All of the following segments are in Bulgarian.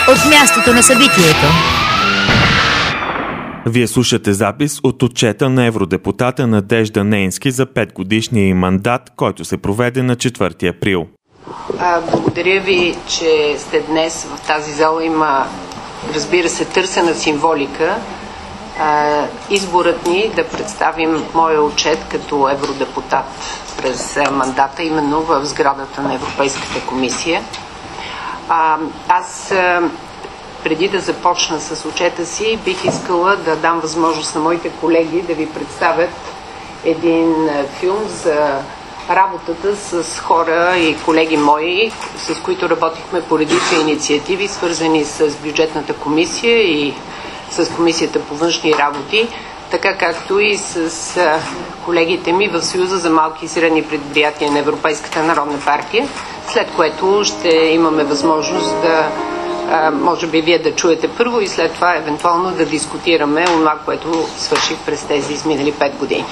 от мястото на събитието. Вие слушате запис от отчета на евродепутата Надежда Нейнски за 5-годишния им мандат, който се проведе на 4 април. Благодаря ви, че сте днес в тази зала. Има, разбира се, търсена символика. Изборът ни да представим моя отчет като евродепутат през мандата, именно в сградата на Европейската комисия. Аз преди да започна с отчета си, бих искала да дам възможност на моите колеги да ви представят един филм за работата с хора и колеги мои, с които работихме по редица инициативи, свързани с бюджетната комисия и с Комисията по външни работи, така както и с колегите ми в Съюза за малки и средни предприятия на Европейската народна партия, след което ще имаме възможност да може би вие да чуете първо и след това евентуално да дискутираме това, което свърших през тези изминали 5 години.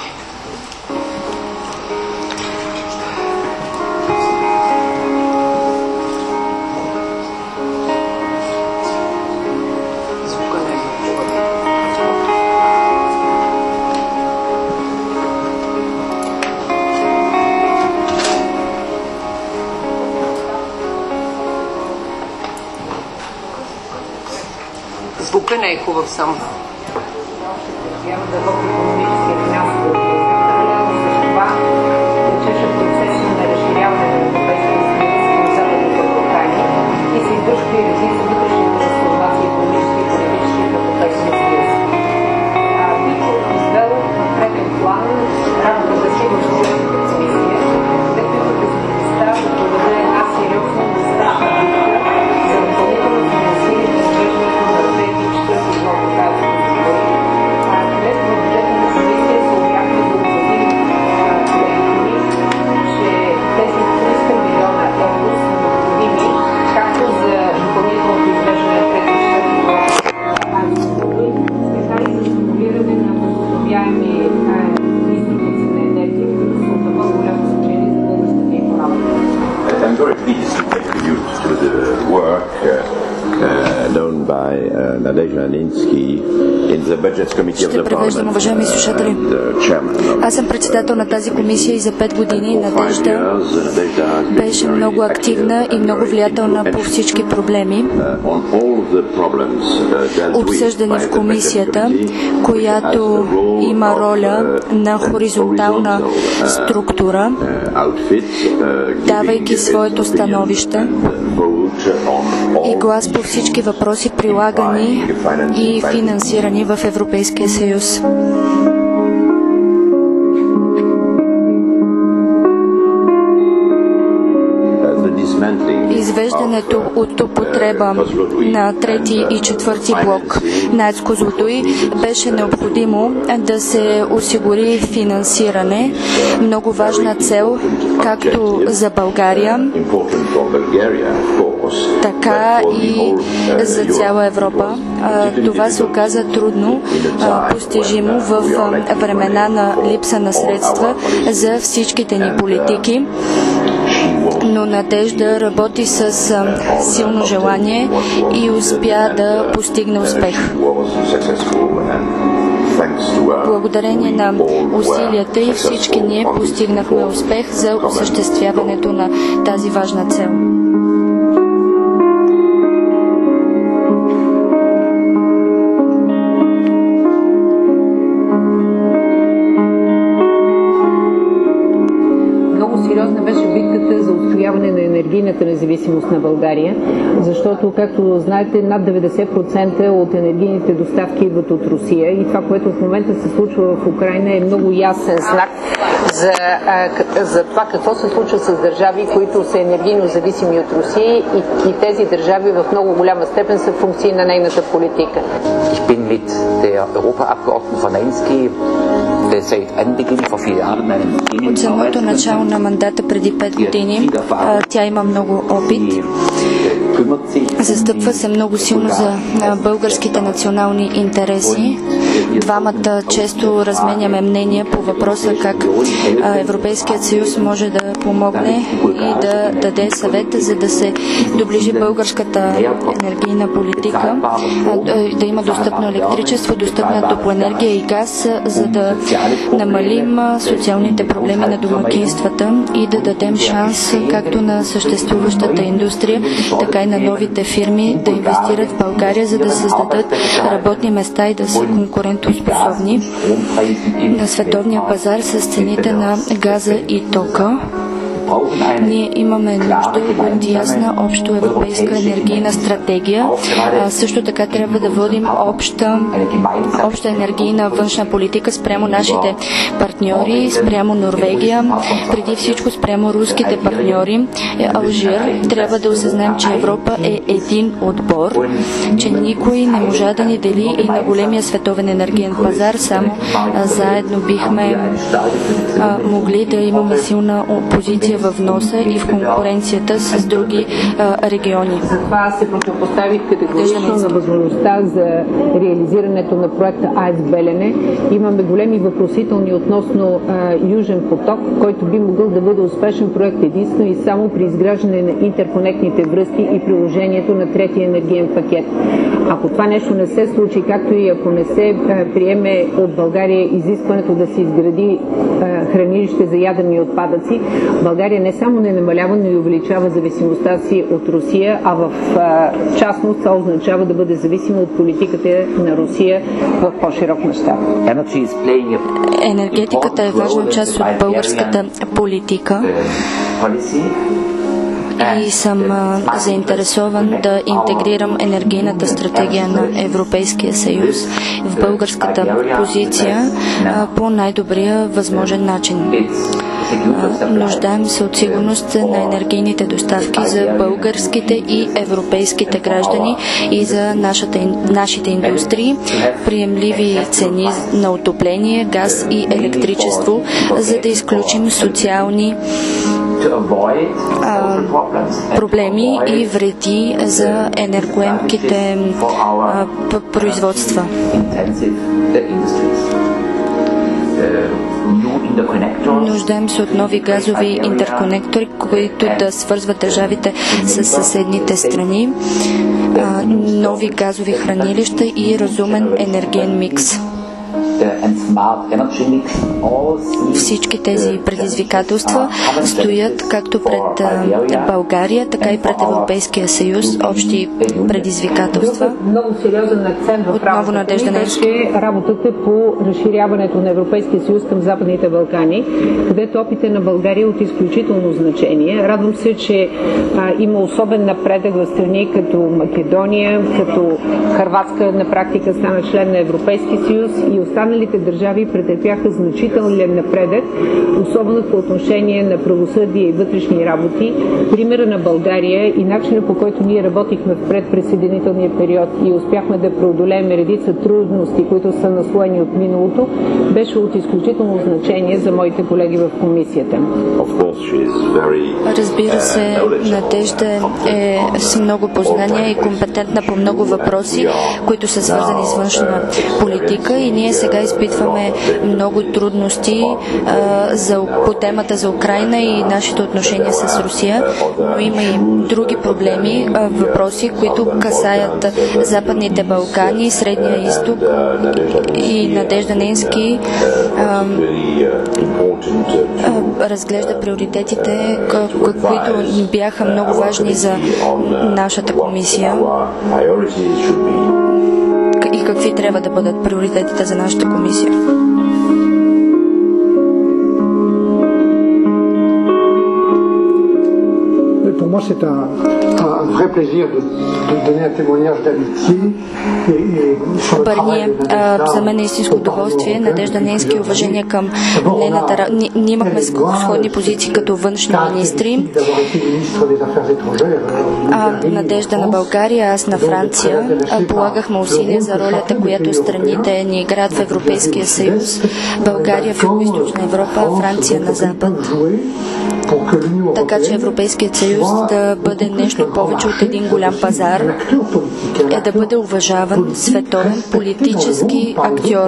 Звука не е хубав само. Трябва да води икономически и финансово паралелно с това течеше процеса на разширяване на Европейския съюз към Западните Балкани и се извършва и редица вътрешни трансформации икономически и политически в Европейския съюз. Бих извел в преден план работата си в бюджетната комисия, където има възможността да проведе една сериозна мащабна битка за допълнително финансиране и извеждането на трети и четвърти блок от тази категория. Където в бюджетната комисия се успяхме да убедим колегите ми, че тези 300 милиона евро са необходими както за допълнителното извеждане на трети и четвърти блок от тази категория, така и за стимулиране на възобновяеми източници на енергия, които са от много голямо значение за българската икономика. I'm very pleased to contribute to the work done by Nadezhda Neinsky in the Budgets Committee of the Parliament. Уважаеми слушатели, аз съм председател на тази комисия и за 5 години Надежда беше много активна и много влиятелна по всички проблеми, обсъждани в комисията, която има роля на хоризонтална структура, давайки своето становище и глас по всички въпроси, прилагани и финансирани в Европейския съюз. Извеждането от употреба на трети и четвърти блок на АЕЦ Козлодуй беше необходимо да се осигури финансиране, много важна цел както за България, така и за цяла Европа. Това се оказа трудно постижимо в времена на липса на средства за всичките ни политики, но Надежда работи с силно желание и успя да постигне успех. Благодарение на усилията и всички ние постигнахме успех за осъществяването на тази важна цел. Сериозна беше битката за отстояване на енергийната независимост на България, защото, както знаете, над 90% от енергийните доставки идват от Русия и това, което в момента се случва в Украйна, е много ясен знак за това какво се случва с държави, които са енергийно зависими от Русия и тези държави в много голяма степен са функции на нейната политика. Ich bin mit der Europaabgeordneten Frau Neinsky от самото начало на мандата преди 5 години тя има много опит. Застъпва се много силно за българските национални интереси. Двамата често разменяме мнения по въпроса как Европейският съюз може да помогне и да даде съвет, за да се доближи българската енергийна политика, да има достъпно електричество, достъпна топлоенергия и газ, за да намалим социалните проблеми на домакинствата и да дадем шанс както на съществуващата индустрия, така и на новите фирми да инвестират в България, за да създадат работни места и да са конкурентоспособни на световния пазар с цените на газа и тока. Ние имаме нужда от ясна общо европейска енергийна стратегия. Също така трябва да водим обща енергийна външна политика спрямо нашите партньори, спрямо Норвегия, преди всичко спрямо руските партньори. Алжир. Трябва да осъзнаем, че Европа е един отбор, че никой не можа да ни дели и на големия световен енергиен пазар. Само заедно бихме могли да имаме силна опозиция в вноса и в конкуренцията с други региони. Затова се противопоставих категорично на възможността за реализирането на проекта АЕЦ Белене. Имаме големи въпросителни относно Южен поток, който би могъл да бъде успешен проект единствено и само при изграждане на интерконектните връзки и приложението на третия енергиен пакет. Ако това нещо не се случи, както и ако не се приеме от България изискването да се изгради хранилище за ядрени отпадъци, България не само не намалява, но и увеличава зависимостта си от Русия, а в частност това означава да бъде зависима от политиката на Русия в по-широк мащаб. Енергетиката е важна част от българската политика. И съм заинтересован да интегрирам енергийната стратегия на Европейския съюз в българската позиция по най-добрия възможен начин. Нуждаем се от сигурност на енергийните доставки за българските и европейските граждани и за нашите индустрии, приемливи цени на отопление, газ и електричество, за да изключим социални проблеми и вреди за енергоемките производства. Нуждаем се от нови газови интерконектори, които да свързват държавите с съседните страни, нови газови хранилища и разумен енергиен микс. Всички тези предизвикателства стоят както пред България, така и пред Европейския съюз, общи предизвикателства. Много сериозен акцент в отново Надежда Ненски. Работата по разширяването на Европейския съюз към Западните Балкани, където опита на България е от изключително значение. Радвам се, че има особен напредък в страни като Македония, като Хърватска на практика стана член на Европейския съюз и останалите държави претърпяха значителен напредък, особено по отношение на правосъдие и вътрешни работи. Примера на България и начинът, по който ние работихме в предприсъединителния период и успяхме да преодолеем редица трудности, които са наслоени от миналото, беше от изключително значение за моите колеги в комисията. Разбира се, Надежда е с много познания и компетентна по много въпроси, които са свързани с външна политика, и ние сега изпитваме много трудности по темата за Украйна и нашите отношения с Русия, но има и други проблеми, въпроси, които касаят Западните Балкани, Средния изток, и Надежда Ненски разглежда приоритетите, които бяха много важни за нашата комисия. И какви трябва да бъдат приоритетите за нашата комисия? moi, c'est un vrai plaisir de donner un témoignage d'amitié sur le travail de Nadejda. За мен е истинско удоволствие. Надежда Ненски, уважение към нейната. Ние имахме сходни позиции като външни министри. Надежда на България, аз на Франция. Полагахме усилия за ролята, която страните ни играят в Европейския съюз. България в Юго-Източна Европа, Франция на Запад. така че Европейският съюз да бъде нещо повече от един голям пазар, е да бъде уважаван световен политически актьор.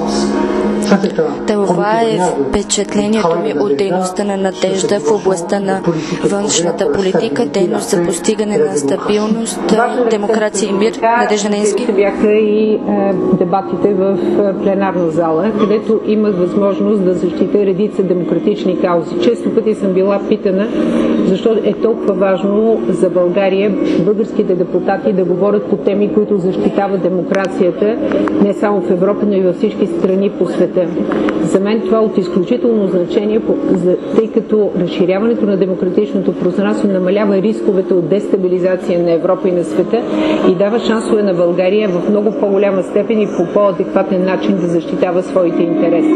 Това е впечатлението ми от дейността на Надежда в областта на външната политика, дейност за постигане на стабилност, демокрация и мир. Надежда Нейнски. Бяха и дебатите в пленарна зала, където имах възможност да защитя редица демократични каузи. Често пъти съм била питана защо е толкова важно за България българските депутати да говорят по теми, които защитават демокрацията не само в Европа, но и във всички страни по света. За мен това е от изключително значение, тъй като разширяването на демократичното пространство намалява рисковете от дестабилизация на Европа и на света и дава шансове на България в много по-голяма степен и по по-адекватен начин да защитава своите интереси.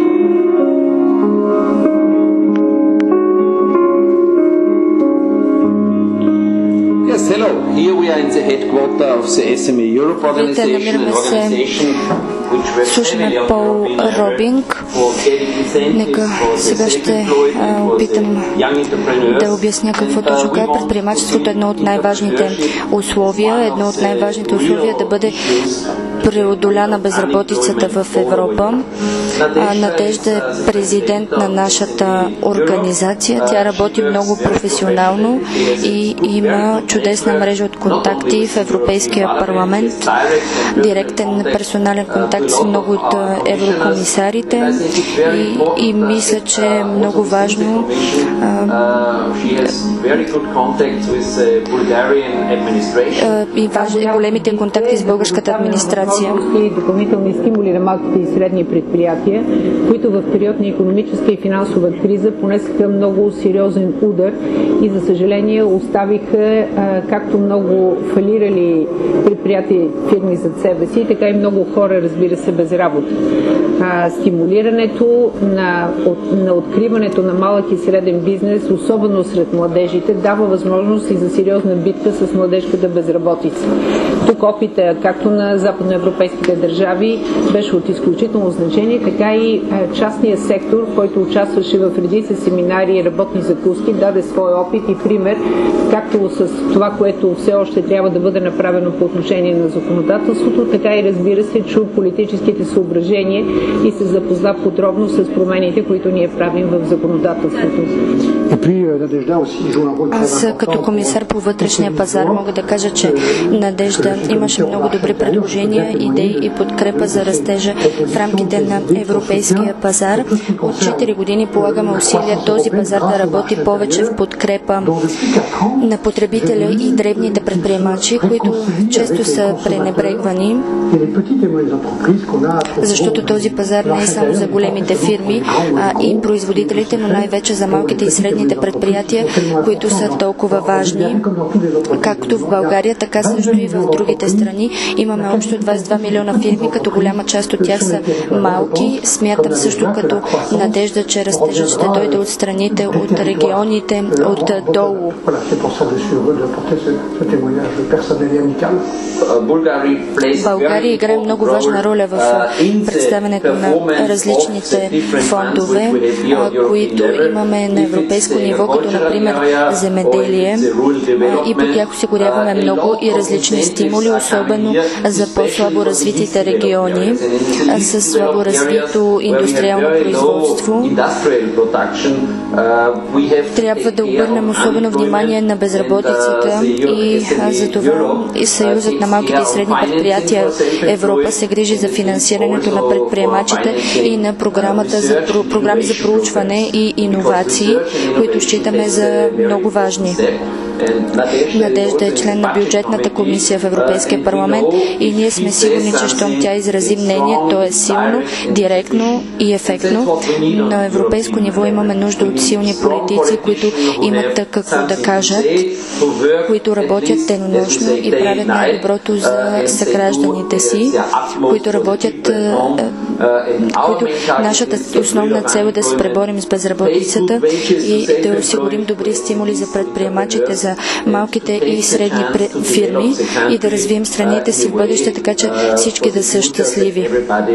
Yes, hello. Here we are in the headquarters of the SME Europe organization, an organization which was Слушаме Пол Робинг. Нека сега ще опитам да обясня какво точно е предприемачеството. Едно от най-важните условия, е да бъде преодоляна безработицата в Европа. Надежда е президент на нашата организация. Тя работи много професионално и има чудесна мрежа от контакти в Европейския парламент. Директен персонален контакт с много от еврокомисарите и мисля, че е много важно и големите контакти с българската администрация. И допълнителни стимули на малките и средни предприятия, които в период на икономическа и финансова криза понесаха много сериозен удар и за съжаление оставиха както много фалирали предприятия, фирми зад себе си, така и много хора, разбира се, без работа. Стимулирането на откриването на малък и среден бизнес, особено сред младежите, дава възможност и за сериозна битка с младежката безработица. Тук опита както на западноевропейските държави беше от изключително значение, така и частния сектор, който участваше в редица семинари и работни закуски, даде своя опит и пример, както с това, което все още трябва да бъде направено по отношение на законодателството, така и разбира се, чу политическите съображения и се запозна подробно с промените, които ние правим в законодателството. Аз като комисар по вътрешния пазар мога да кажа, че Надежда имаше много добри предложения, идеи и подкрепа за растежа в рамките на европейския пазар. От 4 години полагаме усилия този пазар да работи повече в подкрепа на потребителя и дребните предприемачи, които често са пренебрегвани, защото този пазар не е само за големите фирми, а и производителите, но най-вече за малките и средните предприятия, които са толкова важни. Както в България, така също и в другите страни. Имаме общо 22 милиона фирми, като голяма част от тях са малки. Смятам също като Надежда, че растежът ще дойде от страните, от регионите, отдолу. България играе много важна роля в представянето на различните фондове, които имаме на европейско ниво, като например земеделие, и по тях осигуряваме много и различни стимули, особено за по-слабо развитите региони, с слабо развито индустриално производство. Трябва да обърнем особено внимание на безработицата и за това и Съюзът на малките и средни предприятия Европа се грижи за финансирането на предприемачите и на програми за проучване и иновации, които считаме за много важни. Надежда е член на бюджетната комисия в Европейския парламент и ние сме сигурни, че щом тя изрази мнение, то е силно, директно и ефектно. На европейско ниво имаме нужда от силни политици, които имат какво да кажат, които работят денонощно и правят най-доброто за съгражданите си, които работят, които нашата основна цел е да се преборим с безработицата и да осигурим добри стимули за предприемачите, за за малките и средни фирми и да развием страните си в бъдеще, така че всички да са щастливи.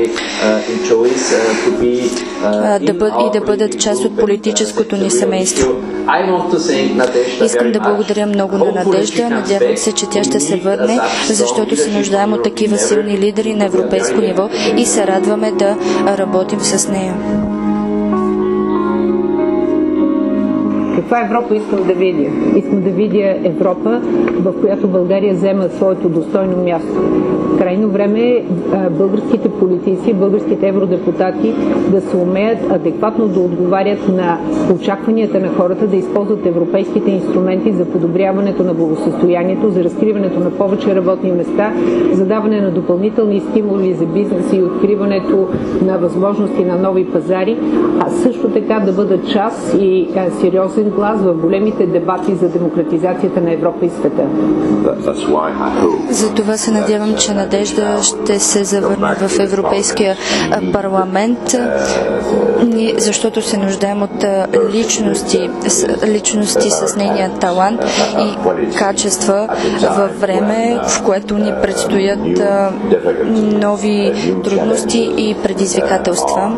И да бъдат част от политическото ни семейство. Искам да благодаря много на Надежда. Надявам се, че тя ще се върне, защото се нуждаем от такива силни лидери на европейско ниво и се радваме да работим с нея. Каква Европа искам да видя? Искам да видя Европа, в която България взема своето достойно място. Крайно време е българските политици, българските евродепутати да се умеят адекватно да отговарят на очакванията на хората, да използват европейските инструменти за подобряването на благосъстоянието, за разкриването на повече работни места, за даване на допълнителни стимули за бизнеса и откриването на възможности на нови пазари, а също така да бъдат част и сериозен глас в големите дебати за демократизацията на Европа и света. За това се надявам, че Надежда ще се завърне в Европейския парламент, защото се нуждаем от личности с нейния талант и качества във време, в което ни предстоят нови трудности и предизвикателства.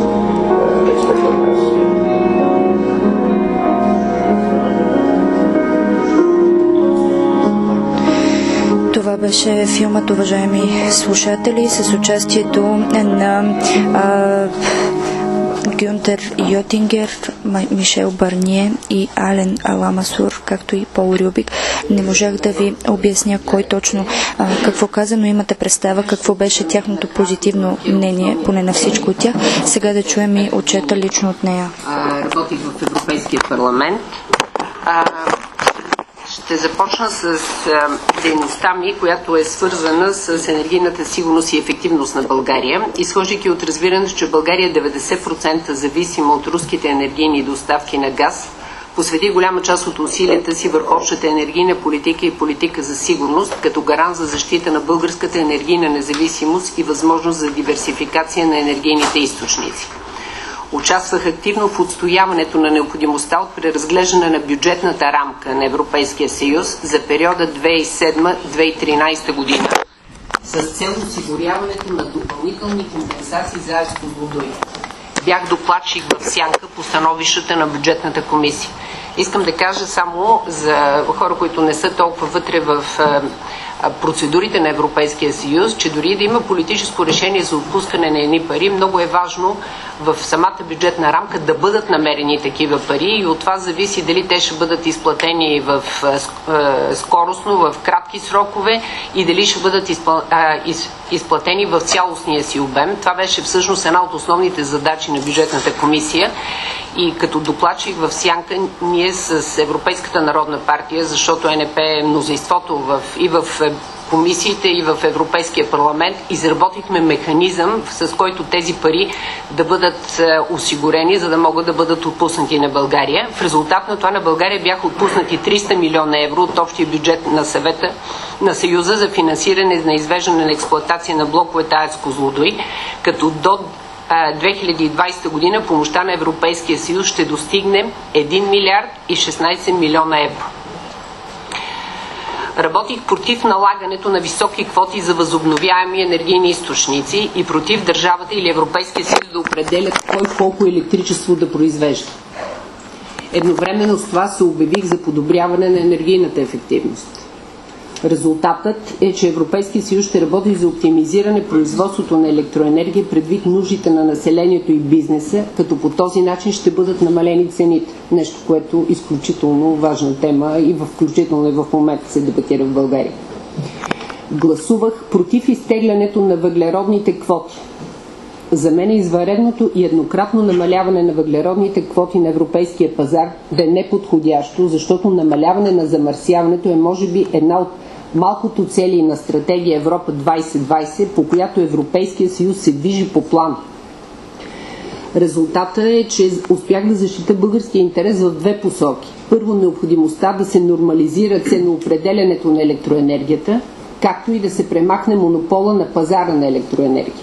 Това беше филмът, уважаеми слушатели, с участието на Гюнтер Йотингер, Мишел Барние и Ален Ламасур, както и Пол Рюбик. Не можах да ви обясня кой точно какво каза, но имате представа какво беше тяхното позитивно мнение, поне на всичко от тях. Сега да чуем и отчета лично от нея. Работих в Европейския парламент. Ще започна с дейността ми, която е свързана с енергийната сигурност и ефективност на България, изхождайки от разбирането, че България е 90% зависима от руските енергийни доставки на газ, посвети голяма част от усилията си върху общата енергийна политика и политика за сигурност, като гарант за защита на българската енергийна независимост и възможност за диверсификация на енергийните източници. Участвах активно в отстояването на необходимостта от преразглеждане на бюджетната рамка на Европейския съюз за периода 2007-2013 година с цел осигуряването на допълнителни компенсации за АЕЦ Козлодуй. Бях докладчик в сянка по становищата на бюджетната комисия. Искам да кажа само за хора, които не са толкова вътре в процедурите на Европейския съюз, че дори да има политическо решение за отпускане на едни пари, много е важно в самата бюджетна рамка да бъдат намерени такива пари и от това зависи дали те ще бъдат изплатени скоростно, в кратки срокове и дали ще бъдат изплатени в цялостния си обем. Това беше всъщност една от основните задачи на бюджетната комисия. И като докладчик в сянка, ние с Европейската народна партия, защото НП е мнозинството и в комисиите, и в Европейския парламент, изработихме механизъм, с който тези пари да бъдат осигурени, за да могат да бъдат отпуснати на България. В резултат на това на България бяха отпуснати 300 милиона евро от общия бюджет на Съвета на Съюза за финансиране на извеждане на експлоатация на блоковете АЕЦ Козлодуй, като до 2020 година помощта на Европейския съюз ще достигне 1 милиард и 16 милиона евро. Работих против налагането на високи квоти за възобновяеми енергийни източници и против държавата или Европейския съюз да определят кой колко електричество да произвежда. Едновременно с това се обявих за подобряване на енергийната ефективност. Резултатът е, че Европейския съюз ще работи за оптимизиране производството на електроенергия предвид нуждите на населението и бизнеса, като по този начин ще бъдат намалени цените. Нещо, което е изключително важна тема и включително и в момента се дебатира в България. Гласувах против изтеглянето на въглеродните квоти. За мен е извънредното и еднократно намаляване на въглеродните квоти на европейския пазар да е неподходящо, защото намаляване на замърсяването е може би една от малкото цели на стратегия Европа 2020, по която Европейския съюз се движи по план. Резултатът е, че успях да защита българския интерес в две посоки. Първо, необходимостта да се нормализира ценоопределянето на електроенергията, както и да се премахне монопола на пазара на електроенергия.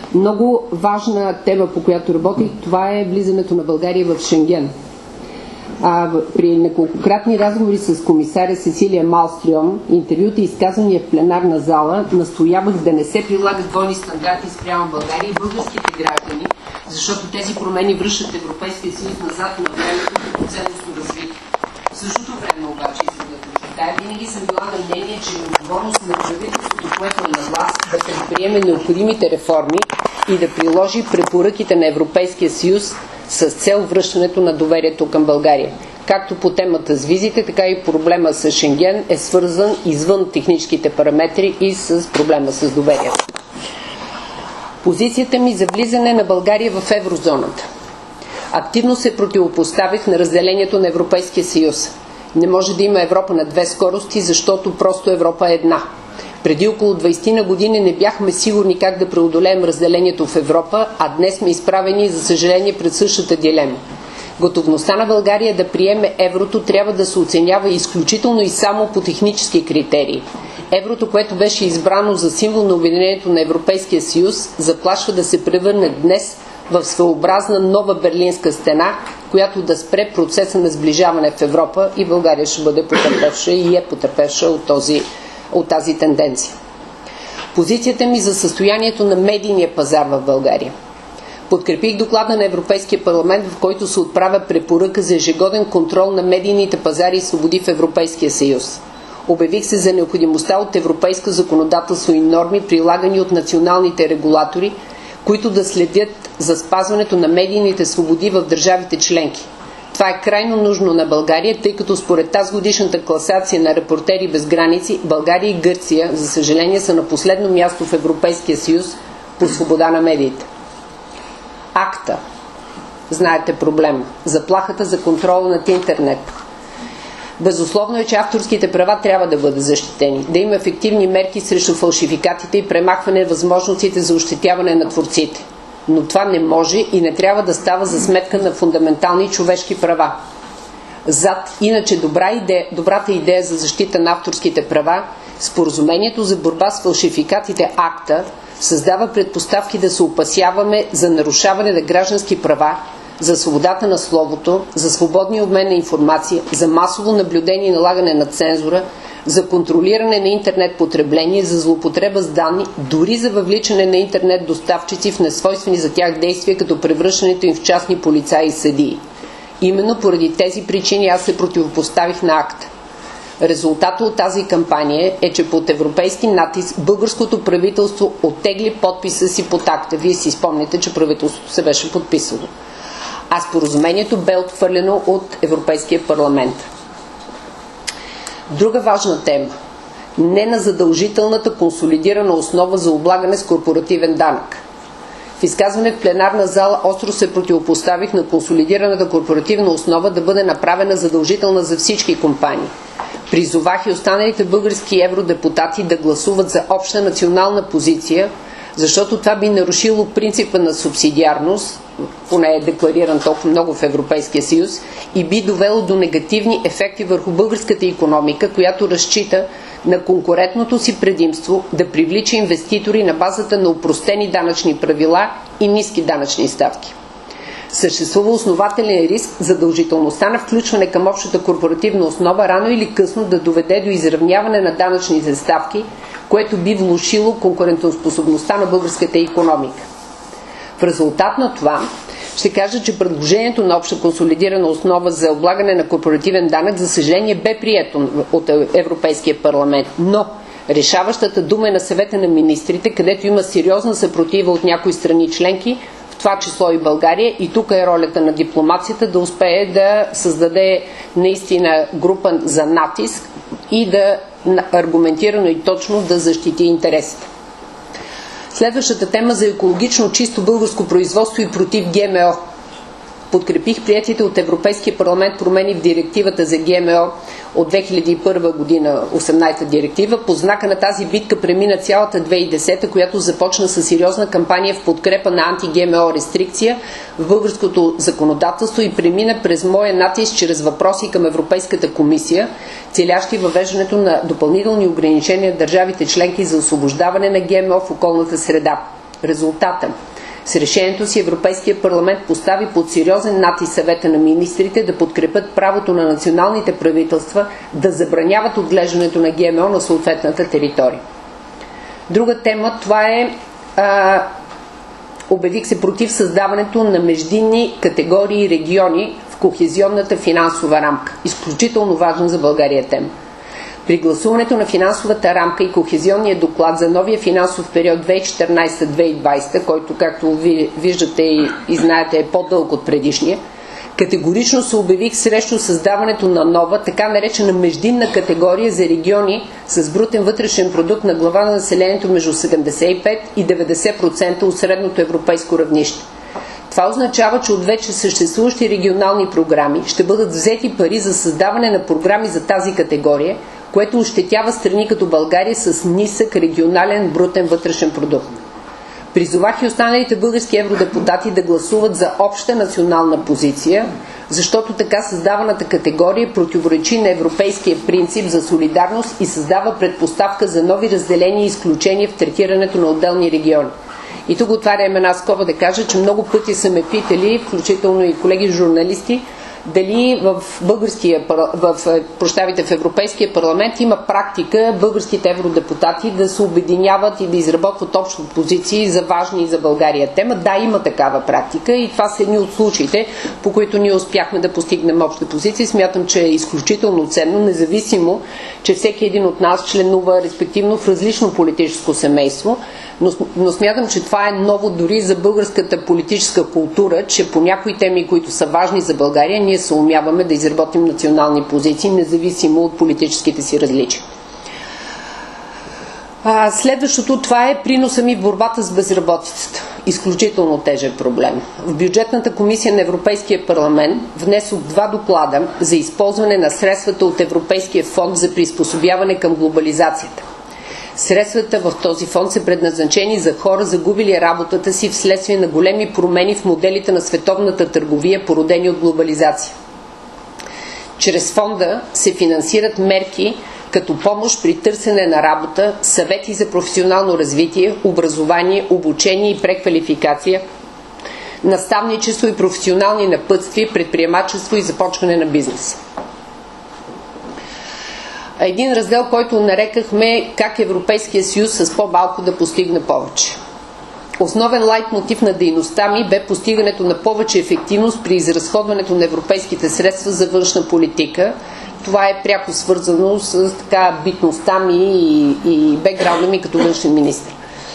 Много важна тема, по която работих, това е влизането на България в Шенген. При неколкократни разговори с комисаря Сесилия Малстрьом, интервюта и изказвания в пленарна зала, настоявах да не се прилагат двойни стандарти спрямо България и българските граждани, защото тези промени връщат Европейския съюз назад на времето като ценностно развитие. В същото време обаче, за да подчертая, винаги съм била на мнение, че е отговорност на правителството, което е на власт, да предприеме необходимите реформи и да приложи препоръките на Европейския съюз с цел връщането на доверието към България. Както по темата с визите, така и проблема с Шенген е свързан извън техническите параметри и с проблема с доверието. Позицията ми за влизане на България в еврозоната. Активно се противопоставих на разделението на Европейския съюз. Не може да има Европа на две скорости, защото просто Европа е една. Преди около 20 на години не бяхме сигурни как да преодолеем разделението в Европа, а днес сме изправени, за съжаление, пред същата дилема. Готовността на България да приеме еврото трябва да се оценява изключително и само по технически критерии. Еврото, което беше избрано за символ на обединението на Европейския съюз, заплашва да се превърне днес в своеобразна нова Берлинска стена, която да спре процеса на сближаване в Европа, и България ще бъде потърпевша и е потърпевша от тази тенденция. Позицията ми за състоянието на медийния пазар в България. Подкрепих доклада на Европейския парламент, в който се отправя препоръка за ежегоден контрол на медийните пазари и свободи в Европейския съюз. Обявих се за необходимостта от европейско законодателство и норми, прилагани от националните регулатори, които да следят за спазването на медийните свободи в държавите членки. Това е крайно нужно на България, тъй като според тази годишната класация на Репортери без граници, България и Гърция, за съжаление, са на последно място в Европейския съюз по свобода на медиите. АКТА. Знаете проблема. Заплахата за контрола над интернет. Безусловно е, че авторските права трябва да бъдат защитени, да има ефективни мерки срещу фалшификатите и премахване на възможностите за ощетяване на творците. Но това не може и не трябва да става за сметка на фундаментални човешки права. Зад иначе добрата идея за защита на авторските права, споразумението за борба с фалшификатите АКТА създава предпоставки да се опасяваме за нарушаване на граждански права, за свободата на словото, за свободния обмен на информация, за масово наблюдение и налагане на цензура, за контролиране на интернет потребление, за злоупотреба с данни, дори за въвличане на интернет доставчици в несвойствени за тях действия, като превръщането им в частни полицаи и съдии. Именно поради тези причини аз се противопоставих на АКТА. Резултатът от тази кампания е, че под европейски натиск българското правителство оттегли подписа си под АКТА. Вие си спомняте, че правителството се беше подписало. А споразумението бе отхвърлено от Европейския парламент. Друга важна тема. Не на задължителната консолидирана основа за облагане с корпоративен данък. В изказване в пленарна зала остро се противопоставих на консолидираната корпоративна основа да бъде направена задължителна за всички компании. Призовах и останалите български евродепутати да гласуват за обща национална позиция, защото това би нарушило принципа на субсидиарност, поне е деклариран толкова много в Европейския съюз, и би довело до негативни ефекти върху българската икономика, която разчита на конкурентното си предимство да привлича инвеститори на базата на опростени данъчни правила и ниски данъчни ставки. Съществува основателен риск задължителността на включване към общата корпоративна основа рано или късно да доведе до изравняване на данъчните ставки, което би влошило конкурентоспособността на българската икономика. В резултат на това ще кажа, че предложението на обща консолидирана основа за облагане на корпоративен данък, за съжаление, бе прието от Европейския парламент, но решаващата дума е на съвета на министрите, където има сериозна съпротива от някои страни членки, в това число и България, и тук е ролята на дипломацията да успее да създаде наистина група за натиск и да аргументирано и точно да защити интересите. Следващата тема за екологично чисто българско производство и против ГМО. Подкрепих приетите от Европейския парламент промени в директивата за ГМО от 2001 година, 18-та директива. По знака на тази битка премина цялата 2010, която започна със сериозна кампания в подкрепа на анти-ГМО рестрикция в българското законодателство и премина през моя натиск чрез въпроси към Европейската комисия, целящи въвеждането на допълнителни ограничения на държавите членки за освобождаване на ГМО в околната среда. Резултата: С решението си Европейския парламент постави под сериозен натиск Съвета на министрите да подкрепят правото на националните правителства да забраняват отглеждането на ГМО на съответната територия. Друга тема, това е обявих се против създаването на междинни категории и региони в кохезионната финансова рамка. Изключително важна за България тема. При гласуването на финансовата рамка и кохезионния доклад за новия финансов период 2014-2020, който, както ви виждате и знаете, е по-дълг от предишния, категорично се обявих срещу създаването на нова, така наречена междинна категория за региони с брутен вътрешен продукт на глава на населението между 75 и 90% от средното европейско равнище. Това означава, че от вече съществуващи регионални програми ще бъдат взети пари за създаване на програми за тази категория, което ощетява страни като България с нисък регионален брутен вътрешен продукт. Призовах и останалите български евродепутати да гласуват за обща национална позиция, защото така създаваната категория противоречи на европейския принцип за солидарност и създава предпоставка за нови разделения и изключения в третирането на отделни региони. И тук отварям една скоба да кажа, че много пъти са ме питали, включително и колеги журналисти, дали в Европейския парламент има практика българските евродепутати да се обединяват и да изработват общо позиции за важни и за България тема. Да, има такава практика и това са едни от случаите, по които ние успяхме да постигнем обща позиция. Смятам, че е изключително ценно, независимо, че всеки един от нас членува респективно в различно политическо семейство, но смятам, че това е ново дори за българската политическа култура, че по някои теми, които са важни за България, ние се умяваме да изработим национални позиции, независимо от политическите си различия. Следващото, това е приноса ми в борбата с безработицата. Изключително тежък проблем. В бюджетната комисия на Европейския парламент внесох 2 доклада за използване на средствата от Европейския фонд за приспособяване към глобализацията. Средствата в този фонд са предназначени за хора, загубили работата си вследствие на големи промени в моделите на световната търговия, породени от глобализация. Чрез фонда се финансират мерки като помощ при търсене на работа, съвети за професионално развитие, образование, обучение и преквалификация, наставничество и професионални напътствия, предприемачество и започване на бизнес. Един раздел, който нарекахме как Европейския съюз с по-малко да постигне повече. Основен лайтмотив на дейността ми бе постигането на повече ефективност при изразходването на европейските средства за външна политика. Това е пряко свързано с битността ми и бекграунда ми като външен министър.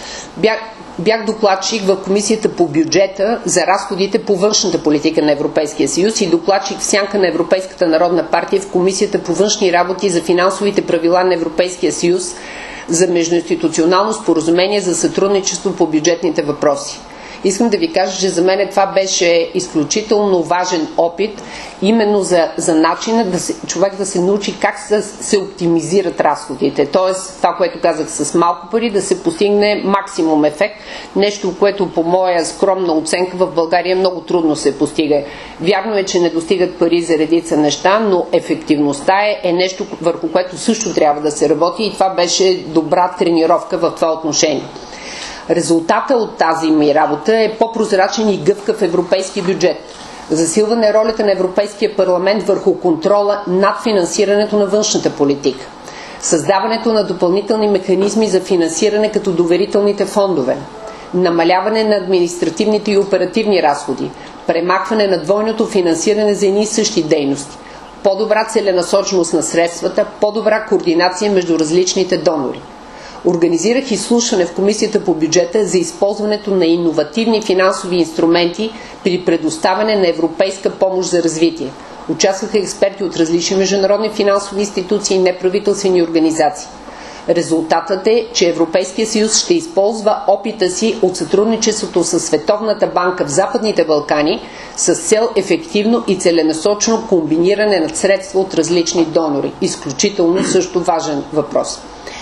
Бях докладчик в Комисията по бюджета за разходите по външната политика на Европейския съюз и докладчик в сянка на Европейската народна партия в Комисията по външни работи за финансовите правила на Европейския съюз за междуинституционално споразумение за сътрудничество по бюджетните въпроси. Искам да ви кажа, че за мен това беше изключително важен опит, именно за начина човек да се научи как се оптимизират разходите. Тоест, това, което казах, с малко пари да се постигне максимум ефект. Нещо, което по моя скромна оценка в България много трудно се постига. Вярно е, че не достигат пари за редица неща, но ефективността е нещо, върху което също трябва да се работи и това беше добра тренировка в това отношение. Резултата от тази ми работа е по-прозрачен и гъвкав европейски бюджет, засилване ролята на Европейския парламент върху контрола над финансирането на външната политика, създаването на допълнителни механизми за финансиране като доверителните фондове, намаляване на административните и оперативни разходи, премахване на двойното финансиране за едни и същи дейности, по-добра целенасоченост на средствата, по-добра координация между различните донори. Организирах изслушване в Комисията по бюджета за използването на иновативни финансови инструменти при предоставяне на европейска помощ за развитие. Участваха експерти от различни международни финансови институции и неправителствени организации. Резултатът е, че Европейския съюз ще използва опита си от сътрудничеството с Световната банка в Западните Балкани с цел ефективно и целенасочено комбиниране на средства от различни донори. Изключително също важен въпрос.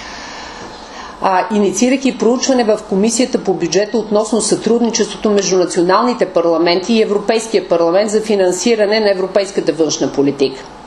Инициирах и проучване в Комисията по бюджета относно сътрудничеството между националните парламенти и Европейския парламент за финансиране на европейската външна политика.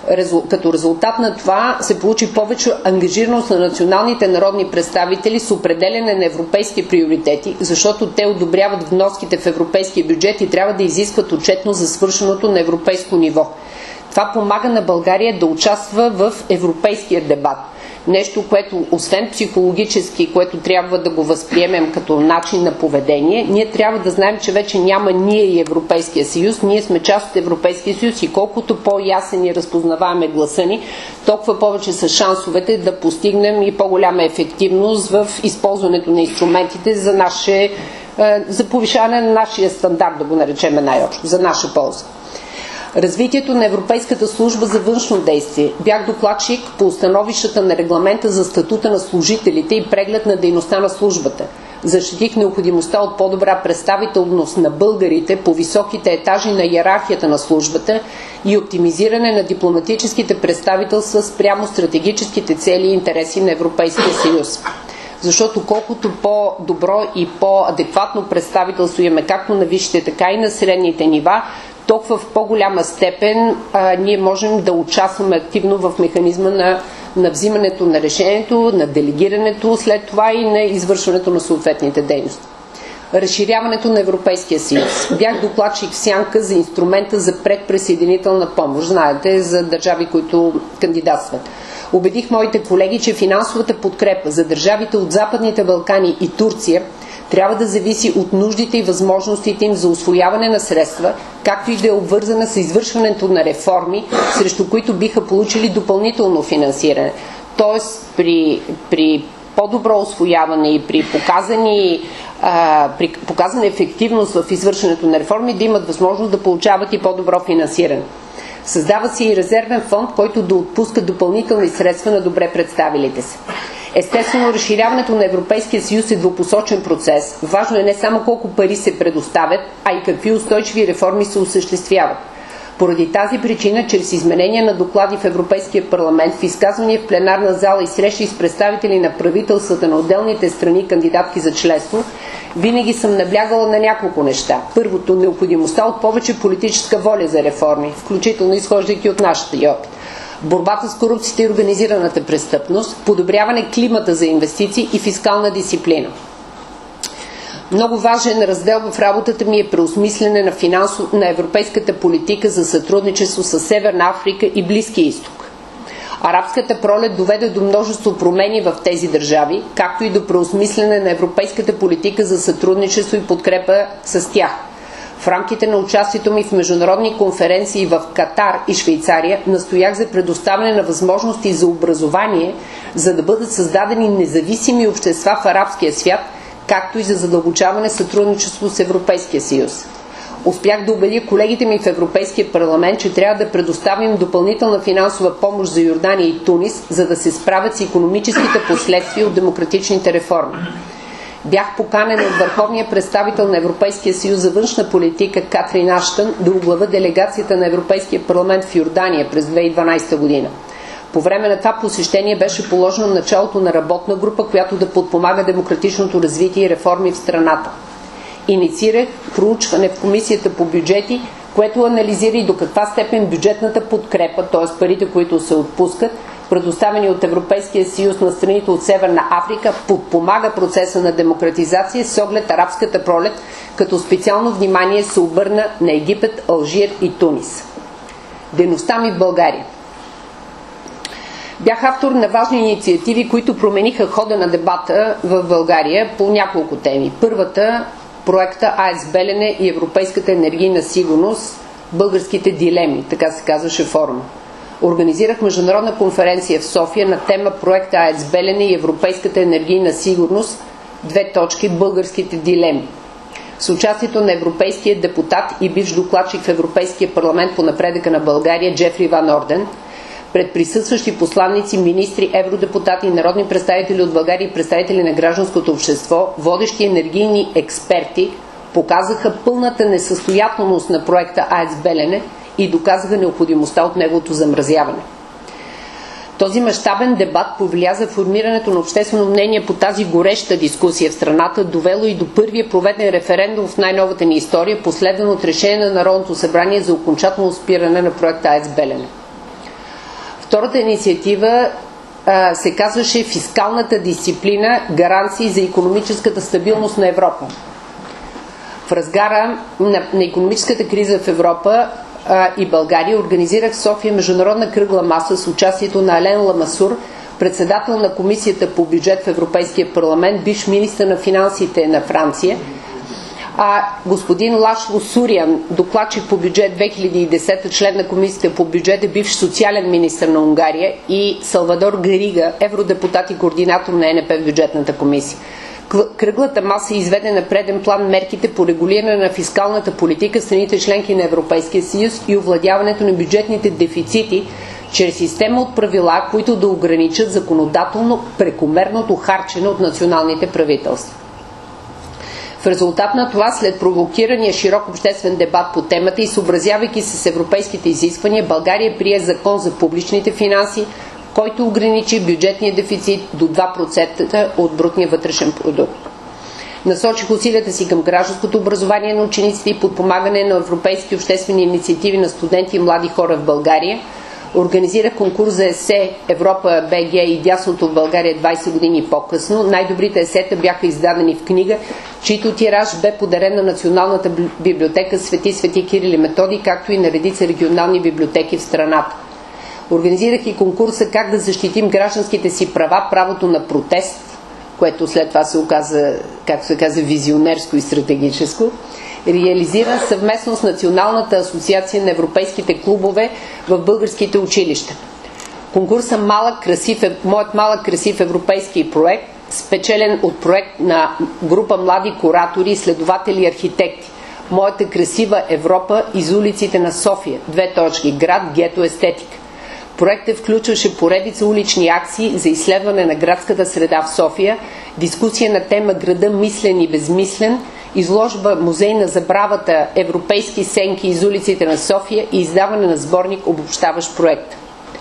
Като резултат на това се получи повече ангажираност на националните народни представители с определене на европейски приоритети, защото те одобряват вноските в европейския бюджет и трябва да изискват отчетност за свършеното на европейско ниво. Това помага на България да участва в европейския дебат. Нещо, което освен психологически, което трябва да го възприемем като начин на поведение, ние трябва да знаем, че вече няма ние и Европейския съюз, ние сме част от Европейския съюз и колкото по-ясен и разпознаваме гласа ни, толкова повече са шансовете да постигнем и по-голяма ефективност в използването на инструментите за повишаване на нашия стандарт, да го наречем най-общо, за наша полза. Развитието на Европейската служба за външно действие. Бях докладчик по установищата на регламента за статута на служителите и преглед на дейността на службата. Защитих необходимостта от по-добра представителност на българите по високите етажи на иерархията на службата и оптимизиране на дипломатическите представителства спрямо стратегическите цели и интереси на Европейския съюз. Защото колкото по-добро и по-адекватно представителство имаме както на висшите, така и на средните нива, толкова в по-голяма степен ние можем да участваме активно в механизма на взимането на решението, на делегирането след това и на извършването на съответните дейности. Разширяването на Европейския съюз. Бях докладчик в сянка за инструмента за предприсъединителна помощ. Знаете, за държави, които кандидатстват. Убедих моите колеги, че финансовата подкрепа за държавите от Западните Балкани и Турция трябва да зависи от нуждите и възможностите им за усвояване на средства, както и да е обвързана с извършването на реформи, срещу които биха получили допълнително финансиране. Тоест, при по-добро усвояване и при показана ефективност в извършването на реформи, да имат възможност да получават и по-добро финансиране. Създава се и резервен фонд, който да отпуска допълнителни средства на добре представилите се. Естествено, разширяването на Европейския съюз е двупосочен процес. Важно е не само колко пари се предоставят, а и какви устойчиви реформи се осъществяват. Поради тази причина, чрез изменения на доклади в Европейския парламент, в изказвания в пленарна зала и срещи с представители на правителствата на отделните страни кандидатки за членство, винаги съм наблягала на няколко неща. Първото, необходимостта от повече политическа воля за реформи, включително изхождайки от нашата опит. Борбата с корупцията и организираната престъпност, подобряване климата за инвестиции и фискална дисциплина. Много важен раздел в работата ми е преосмислене на европейската политика за сътрудничество с Северна Африка и Близкия изток. Арабската пролет доведе до множество промени в тези държави, както и до преосмислене на европейската политика за сътрудничество и подкрепа с тях. В рамките на участието ми в международни конференции в Катар и Швейцария настоях за предоставяне на възможности за образование, за да бъдат създадени независими общества в арабския свят, както и за задълбочаване сътрудничество с Европейския съюз. Успях да убедя колегите ми в Европейския парламент, че трябва да предоставим допълнителна финансова помощ за Йордания и Тунис, за да се справят с икономическите последствия от демократичните реформи. Бях поканен от върховния представител на Европейския съюз за външна политика Катрин Аштън да оглавя делегацията на Европейския парламент в Йордания през 2012 година. По време на това посещение беше положено началото на работна група, която да подпомага демократичното развитие и реформи в страната. Инициирах проучване в Комисията по бюджети, което анализира и до каква степен бюджетната подкрепа, т.е. парите, които се отпускат, предоставени от Европейския съюз на страните от Северна Африка, подпомага процеса на демократизация с оглед арабската пролет, като специално внимание се обърна на Египет, Алжир и Тунис. Дейността ми в България. Бях автор на важни инициативи, които промениха хода на дебата в България по няколко теми. Първата – проекта АЕЦ Белене и Европейската енергийна сигурност, българските дилеми, така се казваше форума. Организирах международна конференция в София на тема проекта АЕЦ Белене и Европейската енергийна сигурност, българските дилеми. С участието на европейския депутат и бивш докладчик в Европейския парламент по напредъка на България Джефри Ван Орден, пред присъстващи посланници, министри, евродепутати, народни представители от България и представители на гражданското общество, водещи енергийни експерти, показаха пълната несъстоятелност на проекта АЕЦ Белене и доказаха необходимостта от неговото замразяване. Този мащабен дебат повлия за формирането на обществено мнение по тази гореща дискусия в страната, довело и до първия проведен референдум в най-новата ни история, последван от решение на Народното събрание за окончателно спиране на проекта АЕЦ Белене. Втората инициатива се казваше фискалната дисциплина, гаранции за икономическата стабилност на Европа. В разгара на икономическата криза в Европа и България организирах в София международна кръгла маса с участието на Ален Ламасур, председател на Комисията по бюджет в Европейския парламент, бивш министър на финансите на Франция, господин Лашло Сурян, докладчик по бюджет 2010, член на Комисията по бюджет, е бивш социален министър на Унгария, и Салвадор Гарига, евродепутат и координатор на ЕНП в бюджетната комисия. Кръглата маса изведе на преден план мерките по регулиране на фискалната политика в страните членки на Европейския съюз и овладяването на бюджетните дефицити чрез система от правила, които да ограничат законодателно прекомерното харчене от националните правителства. В резултат на това, след провокирания широк обществен дебат по темата и съобразявайки се с европейските изисквания, България прие закон за публичните финанси, който ограничи бюджетния дефицит до 2% от брутния вътрешен продукт. Насочих усилията си към гражданското образование на учениците и подпомагане на европейски обществени инициативи на студенти и млади хора в България. Организирах конкурс за есе Европа БГ и дясното в България 20 години по-късно. Най-добрите есета бяха издадени в книга, чийто тираж бе подарен на Националната библиотека Свети Кирил и Методий, както и на редица регионални библиотеки в страната. Организирах и конкурса как да защитим гражданските си права, правото на протест, което след това се оказа, както се каза, визионерско и стратегическо, реализиран съвместно с Националната асоциация на европейските клубове в българските училища. Конкурсът Моят малък красив европейски проект, спечелен от проект на група млади куратори, изследователи и архитекти. Моята красива Европа из улиците на София. Град, гето, естетика. Проектът включваше поредица улични акции за изследване на градската среда в София, дискусия на тема града мислен и безмислен, изложба музей на забравата европейски сенки из улиците на София и издаване на сборник обобщаващ проект.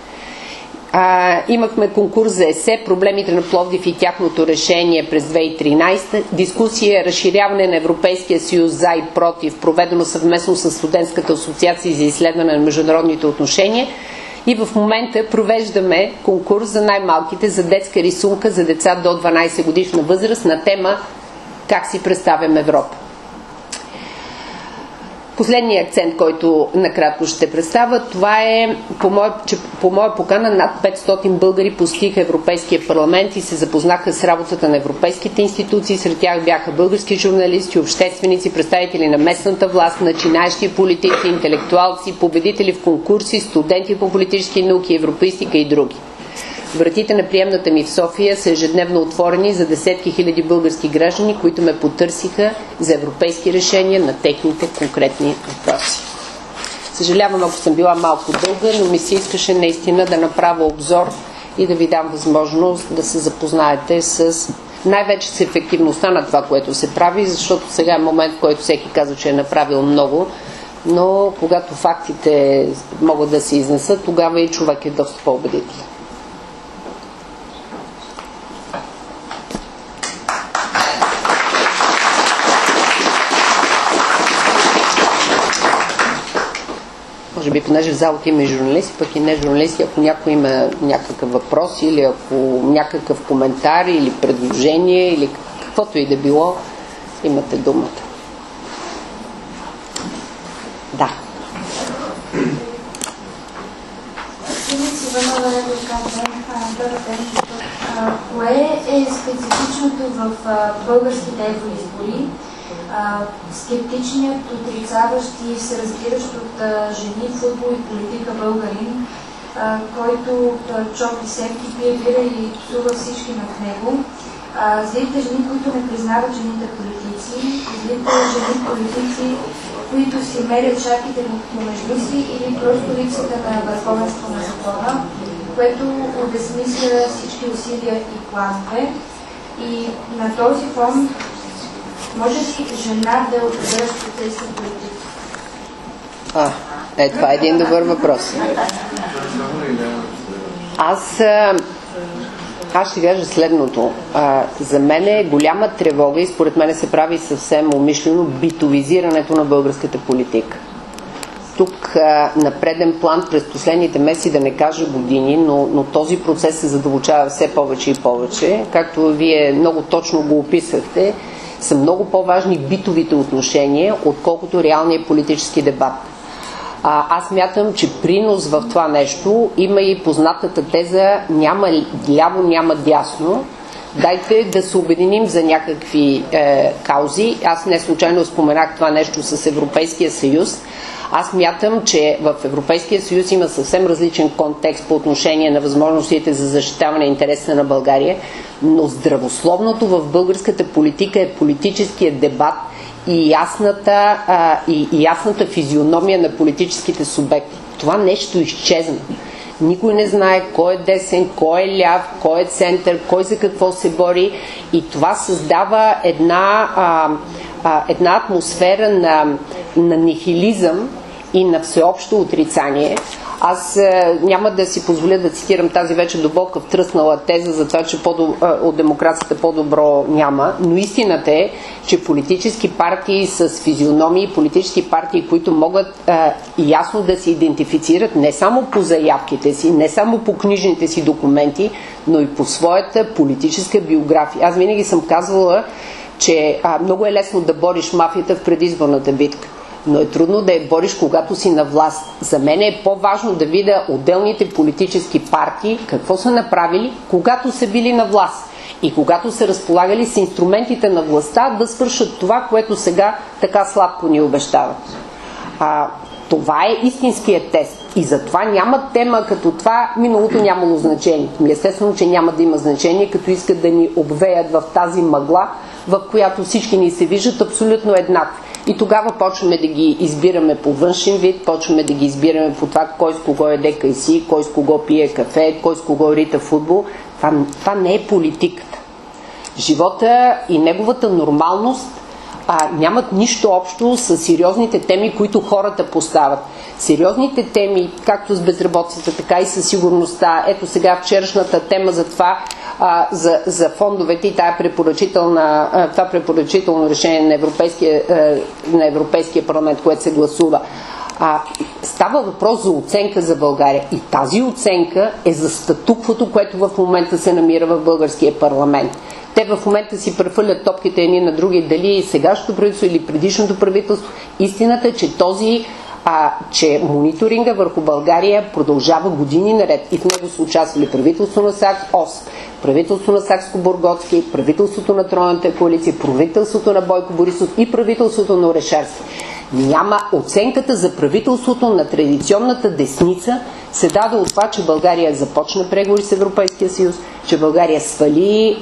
Имахме конкурс за есе проблемите на Пловдив и тяхното решение през 2013, дискусия разширяване на Европейския съюз за и против, проведено съвместно с Студентската асоциация за изследване на международните отношения. И в момента провеждаме конкурс за най-малките, за детска рисунка за деца до 12 годишна възраст на тема "Как си представям Европа". Последният акцент, който накратко ще представя, това е по моя покана над 500 българи посетиха Европейския парламент и се запознаха с работата на европейските институции. Сред тях бяха български журналисти, общественици, представители на местната власт, начинаещи политици, интелектуалци, победители в конкурси, студенти по политически науки, европеистика и други. Вратите на приемната ми в София са ежедневно отворени за десетки хиляди български граждани, които ме потърсиха за европейски решения на техните конкретни въпроси. Съжалявам, ако съм била малко дълга, но ми се искаше наистина да направя обзор и да ви дам възможност да се запознаете с най-вече с ефективността на това, което се прави, защото сега е момент, в който всеки казва, че е направил много, но когато фактите могат да се изнесат, тогава и човек е доста по-убедителен. Може би, понеже в залата има и журналисти, пък и не журналисти, ако някой има някакъв въпрос или ако някакъв коментар или предложение или каквото и да било, имате думата. Да. Кое е специфичното в българските евроизбори? Скептичният, отрицаващ и всеразбиращ от жени, футбол и политика българин, който чопи сепки, пие бира и псува всички над него. Злите жени, които не признават жените политици, злите жени политици, които си мерят шапките помежду си, или просто липсата на върховенство на закона, което обезмисля всички усилия и планове. И на този фон може ли жена да отбере процеса политика? Това е един добър въпрос. Аз ще кажа следното. За мен е голяма тревога и според мен се прави съвсем умишлено битовизирането на българската политика. тук на преден план през последните месеци, да не кажа години, но този процес се задълбочава все повече и повече. Както вие много точно го описахте, са много по-важни битовите отношения, отколкото реалния политически дебат. Аз мятам, че принос в това нещо има и познатата теза няма ляво, няма дясно. Дайте да се обединим за някакви каузи. Аз не случайно споменах това нещо с Европейския съюз. Аз мятам, че в Европейския съюз има съвсем различен контекст по отношение на възможностите за защитаване интереса на България, но здравословното в българската политика е политическия дебат и ясната физиономия на политическите субекти. Това нещо изчезна. Никой не знае кой е десен, кой е ляв, кой е център, кой за какво се бори, и това създава една атмосфера на нихилизъм и на всеобщо отрицание. Аз няма да си позволя да цитирам тази вече дълбоко втръснала теза за това, че от демокрацията по-добро няма, но истината е, че политически партии с физиономии, политически партии, които могат ясно да се идентифицират не само по заявките си, не само по книжните си документи, но и по своята политическа биография. Аз винаги съм казвала, че много е лесно да бориш мафията в предизборната битка, но е трудно да я бориш, когато си на власт. За мен е по-важно да видя отделните политически партии какво са направили, когато са били на власт и когато са разполагали с инструментите на властта да свършат това, което сега така сладко ни обещават. Това е истинският тест. И затова няма тема като това, миналото нямало значение. Естествено, че няма да има значение, като искат да ни обвеят в тази мъгла, в която всички ни се виждат абсолютно еднакви. И тогава почваме да ги избираме по външен вид, почваме да ги избираме по това кой с кого еде кайси, кой с кого пие кафе, кой с кого рита футбол. Това не е политиката. Живота и неговата нормалност нямат нищо общо с сериозните теми, които хората поставят. Сериозните теми, както с безработицата, така и със сигурността. Ето сега вчерашната тема за това, за фондовете и това препоръчително решение на Европейския парламент, което се гласува. Става въпрос за оценка за България. И тази оценка е за статуквото, което в момента се намира в българския парламент. Те в момента си прехвърлят топките едни на други, дали сегашното правителство или предишното правителство. Истината е, че мониторинга върху България продължава години наред и в него са участвали правителство на САК-ОС, правителство на Сакскобургготски, правителството на Тройната коалиция, правителството на Бойко Борисов и правителството на Орешарски. Няма оценката за правителството на традиционната десница се даде от това, че България започна преговори с Европейския съюз, че България свали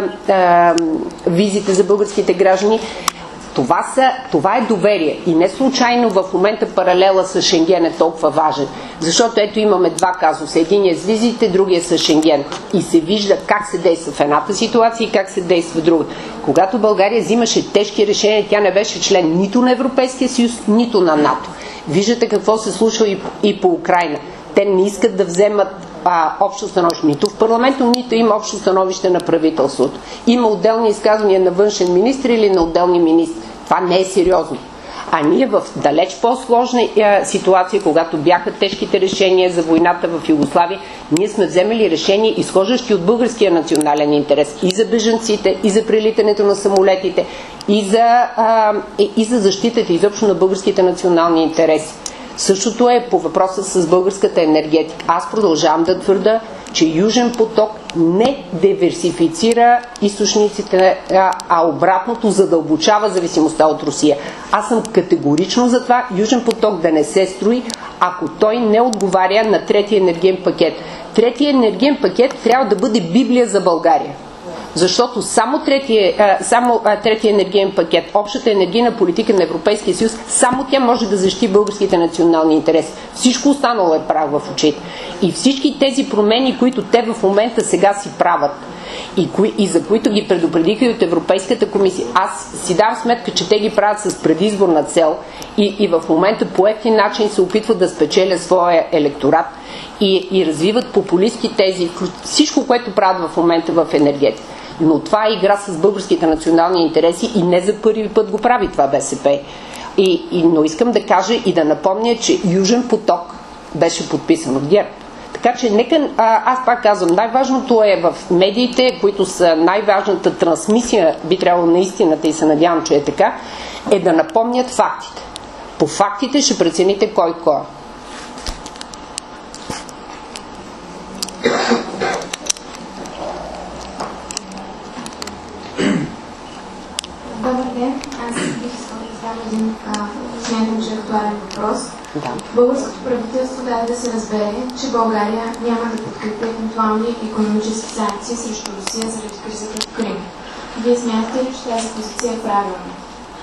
визите за българските граждани. Това е доверие. И не случайно в момента паралела с Шенген е толкова важен. Защото ето имаме два казуса. Единият с визите, другия с Шенген. И се вижда как се действа в едната ситуация и как се действа в другата. Когато България взимаше тежки решения, тя не беше член нито на Европейския съюз, нито на НАТО. Виждате какво се случва и по Украйна. Те не искат да вземат общо становище нито в парламента, нито има общо становище на правителството. Има отделни изказвания на външен министр или на отделни министри. Това не е сериозно. А ние в далеч по-сложна ситуация, когато бяха тежките решения за войната в Югославия, ние сме вземали решения, изхождащи от българския национален интерес и за бежанците, и за прелитането на самолетите, и за защитата изобщо на българските национални интереси. Същото е по въпроса с българската енергетика. Аз продължавам да твърда, че Южен поток не диверсифицира източниците, а обратното задълбочава зависимостта от Русия. Аз съм категорично за това Южен поток да не се строи, ако той не отговаря на третия енергиен пакет. Третия енергиен пакет трябва да бъде Библия за България. Защото само третия енергиен пакет, общата енергийна политика на Европейския съюз, само тя може да защити българските национални интереси. Всичко останало е прах в очите. И всички тези промени, които те в момента сега си правят и за които ги предупредиха и от Европейската комисия, аз си давам сметка, че те ги правят с предизборна цел и в момента по евтин начин се опитват да спечелят своя електорат и развиват популистки тези, всичко, което правят в момента в енергетика. Но това е игра с българските национални интереси и не за първи път го прави това БСП. Но искам да кажа и да напомня, че Южен поток беше подписан от ГЕРБ. Така че нека, аз пак казвам, най-важното е в медиите, които са най-важната трансмисия, би трябвало на истината и се надявам, че е така, е да напомнят фактите. По фактите ще прецените кой кой. Добър ден, аз бих искал да задам един смятам, че актуален въпрос. Да. Българското правителство даде да се разбере, че България няма да подкрепи евентуални икономически санкции срещу Русия заради кризата в Крим. Вие смятате ли, че тази позиция е правилна?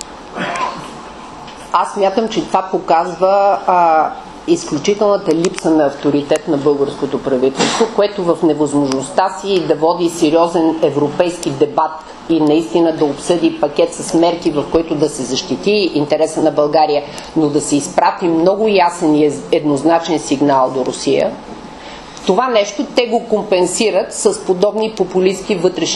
Аз смятам, че това показва изключителната липса на авторитет на българското правителство, което в невъзможността си да води сериозен европейски дебат и наистина да обсъди пакет с мерки, в който да се защити интереса на България, но да се изпрати много ясен и еднозначен сигнал до Русия. Това нещо те го компенсират с подобни популистки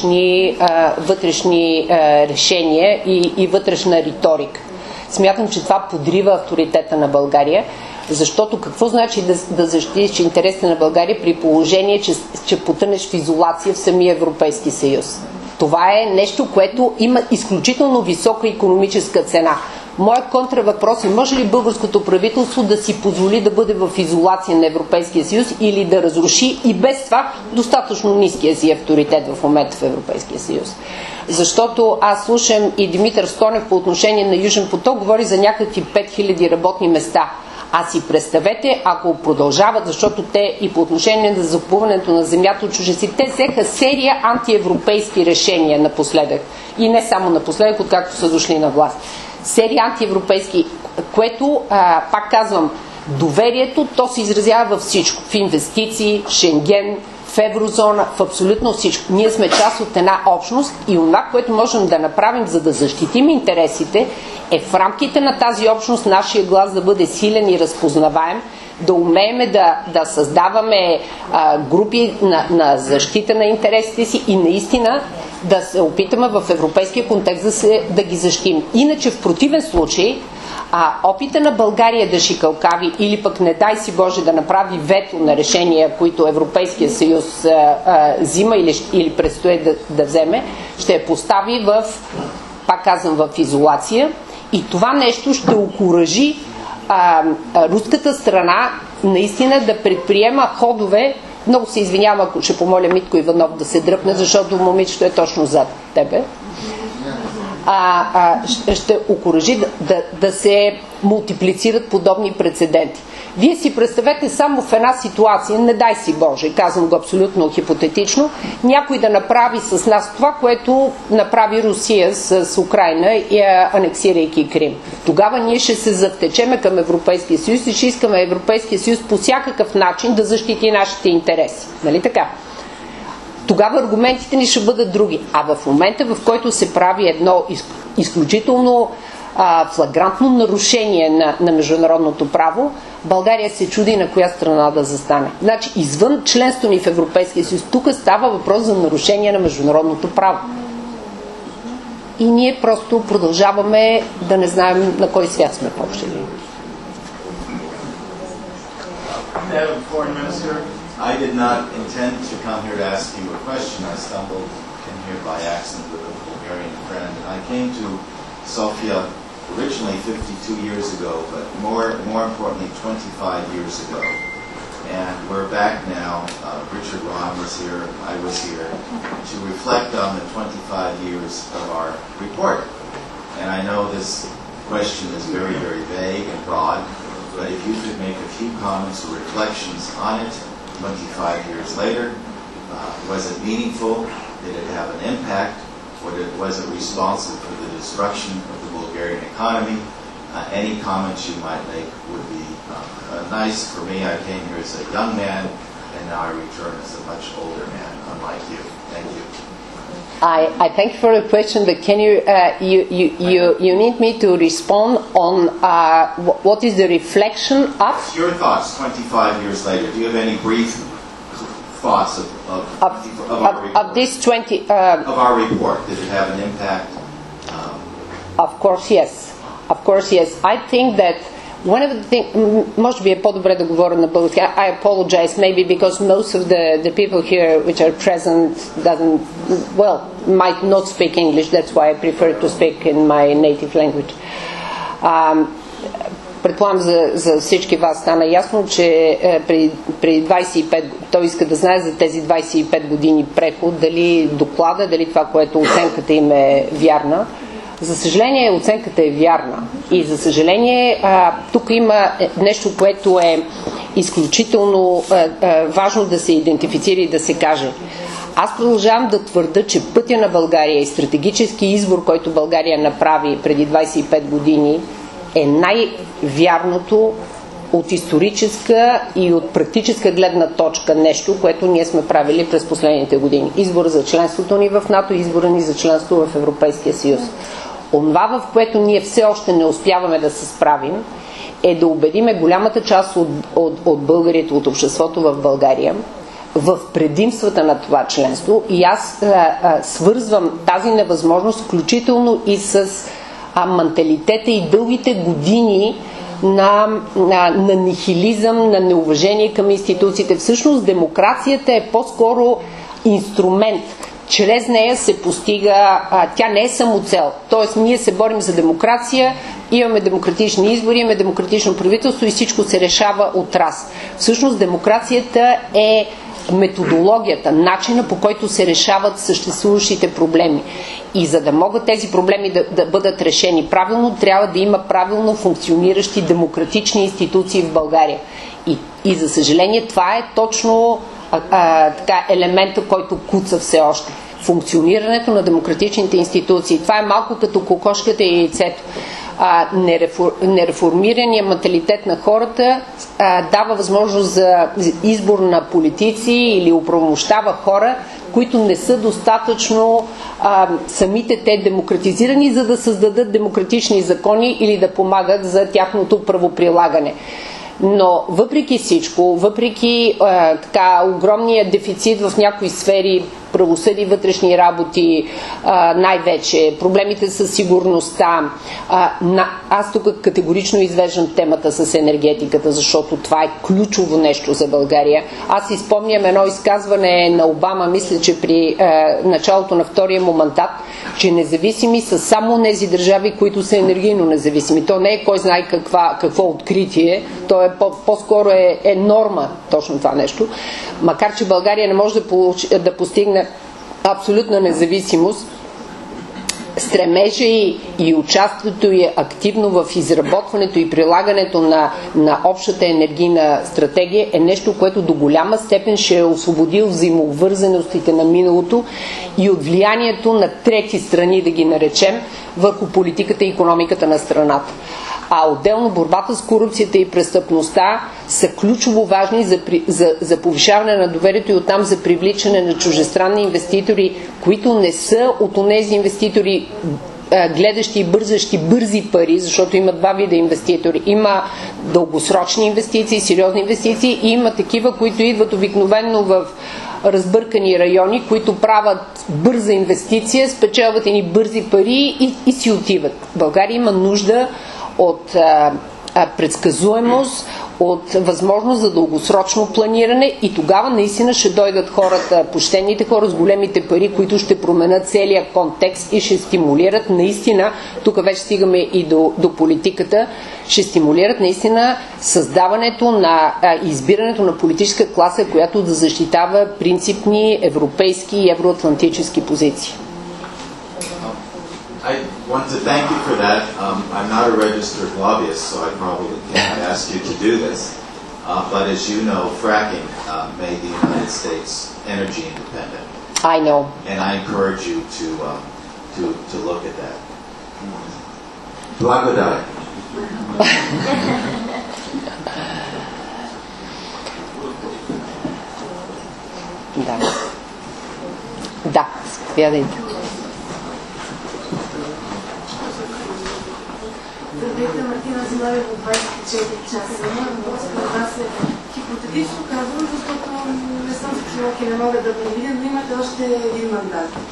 вътрешни решения и вътрешна риторика. Смятам, че това подрива авторитета на България, защото какво значи да защитиш интересите на България при положение, че потънеш в изолация в самия Европейски съюз? Това е нещо, което има изключително висока икономическа цена. Моят контравъпрос е, може ли българското правителство да си позволи да бъде в изолация на Европейския съюз или да разруши и без това достатъчно ниския си авторитет в момента в Европейския съюз? Защото аз слушам и Димитър Стонев по отношение на Южен поток говори за някакви 5000 работни места. А си представете, ако продължават, защото те и по отношение на закупуването на земята от чужденци, те взеха серия антиевропейски решения напоследък. И не само напоследък, откакто са дошли на власт. Серия антиевропейски, което, пак казвам, доверието, то се изразява във всичко. В инвестиции, Шенген, в еврозона, в абсолютно всичко. Ние сме част от една общност и това, което можем да направим, за да защитим интересите, е в рамките на тази общност нашия глас да бъде силен и разпознаваем, да умеем да създаваме групи на защита на интересите си и наистина да се опитаме в европейския контекст да ги защитим. Иначе в противен случай опита на България да шикалкави или пък не дай си Боже да направи вето на решения, които Европейския съюз взима или предстои да вземе, ще я постави пак казвам, в изолация и това нещо ще окуражи руската страна наистина да предприема ходове. Много се извинявам, ако ще помоля Митко Иванов да се дръпне, защото момичето е точно зад тебе. Ще окуражи да се мултиплицират подобни прецеденти. Вие си представете само в една ситуация, не дай си Боже, казвам го абсолютно хипотетично, някой да направи с нас това, което направи Русия с Украйна, анексирайки Крим. Тогава ние ще се завтечеме към Европейския съюз и ще искаме Европейския съюз по всякакъв начин да защити нашите интереси. Нали така? Тогава аргументите ни ще бъдат други. А в момента, в който се прави едно изключително флагрантно нарушение на международното право, България се чуди на коя страна да застане. Значи, извън членство ни в Европейския съюз, тук става въпрос за нарушение на международното право. И ние просто продължаваме да не знаем на кой свят сме по-общи. I did not intend to come here to ask you a question. I stumbled in here by accident with a Bulgarian friend. And I came to Sofia originally 52 years ago, but more importantly 25 years ago. And we're back now. Richard Rahn was here, I was here, to reflect on the 25 years of our report. And I know this question is very, very vague and broad, but if you could make a few comments or reflections on it 25 years later. Was it meaningful? Did it have an impact? Was it responsible for the destruction of the Bulgarian economy? Any comments you might make would be nice. For me, I came here as a young man, and now I return as a much older man, unlike you. Thank you. I thank you for the question, but can you need me to respond on what is the reflection of? Your thoughts 25 years later. Do you have any brief thoughts of this 20 of our report? Did it have an impact? Of course, yes. Of course, yes. I think that one of the things, може би е по-добре да говоря на български. I apologize, maybe because most of the people here which are present might not speak English. That's why I prefer to speak in my native language. Предполагам за всички вас стана ясно, че при 25, той иска да знае за тези 25 години преход, дали доклада, дали това, което оценката им е вярна. За съжаление, оценката е вярна. И за съжаление, тук има нещо, което е изключително важно да се идентифицира и да се каже. Аз продължавам да твърда, че пътя на България и стратегически избор, който България направи преди 25 години, е най-вярното от историческа и от практическа гледна точка нещо, което ние сме правили през последните години. Избора за членството ни в НАТО и избора ни за членство в Европейския съюз. Онова, в което ние все още не успяваме да се справим, е да убедиме голямата част от българите, от обществото в България, в предимствата на това членство. И аз свързвам тази невъзможност, включително и с менталитета и дългите години на нихилизъм, на неуважение към институциите. Всъщност демокрацията е по-скоро инструмент. Чрез нея се постига, тя не е самоцел. Тоест ние се борим за демокрация, имаме демократични избори, имаме демократично правителство и всичко се решава от раз. Всъщност демокрацията е методологията, начина, по който се решават съществуващите проблеми. И за да могат тези проблеми да бъдат решени правилно, трябва да има правилно функциониращи демократични институции в България. И за съжаление това е точно елемента, който куца все още. Функционирането на демократичните институции. Това е малко като кокошката и яйцето. Нереформираният менталитет на хората дава възможност за избор на политици или оправомощава хора, които не са достатъчно самите те демократизирани, за да създадат демократични закони или да помагат за тяхното правоприлагане. Но въпреки всичко, въпреки огромния дефицит в някои сфери, правосъдие, вътрешни работи, най-вече проблемите с сигурността, аз тук категорично извеждам темата с енергетиката, защото това е ключово нещо за България. Аз си спомням едно изказване на Обама, мисля, че при началото на втория му мандат, че независими са само тези държави, които са енергийно независими. То не е кой знае какво откритие, то е по-скоро е норма точно това нещо. Макар че България не може да постигне абсолютна независимост, стремежа и участието й активно в изработването и прилагането на общата енергийна стратегия е нещо, което до голяма степен ще е освободил взаимовързаностите на миналото и от влиянието на трети страни, да ги наречем, върху политиката и икономиката на страната. А отделно борбата с корупцията и престъпността са ключово важни за повишаване на доверието и оттам за привличане на чуждестранни инвеститори, които не са от онези инвеститори, гледащи и бързащи бързи пари, защото има два вида инвеститори. Има дългосрочни инвестиции, сериозни инвестиции и има такива, които идват обикновено в разбъркани райони, които правят бърза инвестиция, спечелват едни бързи пари и си отиват. България има нужда от предсказуемост, от възможност за дългосрочно планиране и тогава наистина ще дойдат хората, почтените хора с големите пари, които ще променят целия контекст и ще стимулират наистина, тук вече стигаме и до политиката, ще стимулират наистина създаването на избирането на политическа класа, която да защитава принципни европейски и евроатлантически позиции. I want to thank you for that. I'm not a registered lobbyist, so I probably can't ask you to do this. But as you know, fracking made the United States energy independent. I know. And I encourage you to look at that. Благодаря. Да, заповядайте. Здравейте, Мартина Зимарева от 24 часа. Според вас е хипотетично казвам, защото не съм психолог и не мога да предвидя, но имате още един мандат.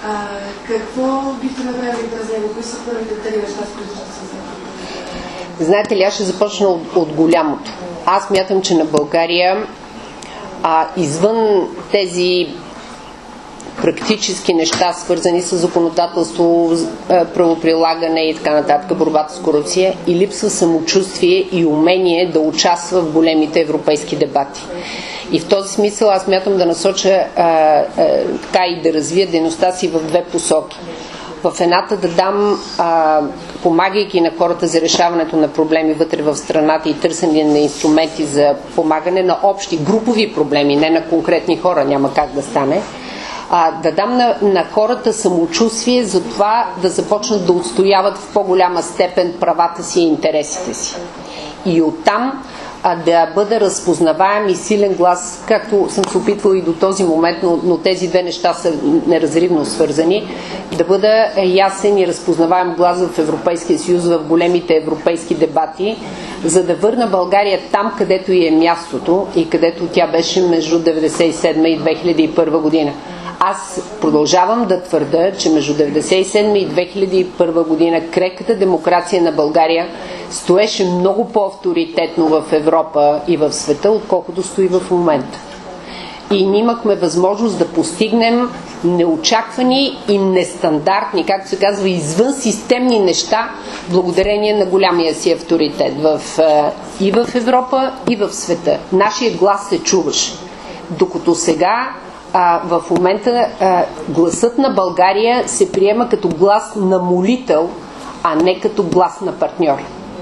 Какво бихте направили през него? Кои са първите три неща, с които ще се вземат? Знаете ли, аз ще започна от голямото. Аз мятам, че на България извън тези практически неща, свързани с законодателство, правоприлагане и така нататък, борбата с корупция, и липсва самочувствие и умение да участва в големите европейски дебати. И в този смисъл аз мятам да насоча така и да развия дейността си в две посоки. В едната да дам, помагайки на хората за решаването на проблеми вътре в страната и търсене на инструменти за помагане на общи групови проблеми, не на конкретни хора, няма как да стане, да дам на хората самочувствие за това да започнат да отстояват в по-голяма степен правата си и интересите си. И оттам да бъде разпознаваем и силен глас, както съм се опитвала и до този момент, но тези две неща са неразривно свързани, да бъде ясен и разпознаваем глас в Европейския съюз, в големите европейски дебати, за да върна България там, където и е мястото и където тя беше между 1997 и 2001 година. Аз продължавам да твърда, че между 1997 и 2001 година крехката демокрация на България стоеше много по-авторитетно в Европа и в света, отколкото стои в момента. И ние имахме възможност да постигнем неочаквани и нестандартни, както се казва, извънсистемни неща, благодарение на голямия си авторитет и в Европа, и в света. Нашият глас се чуваше. Докато сега в момента гласът на България се приема като глас на молител, а не като глас на партньор.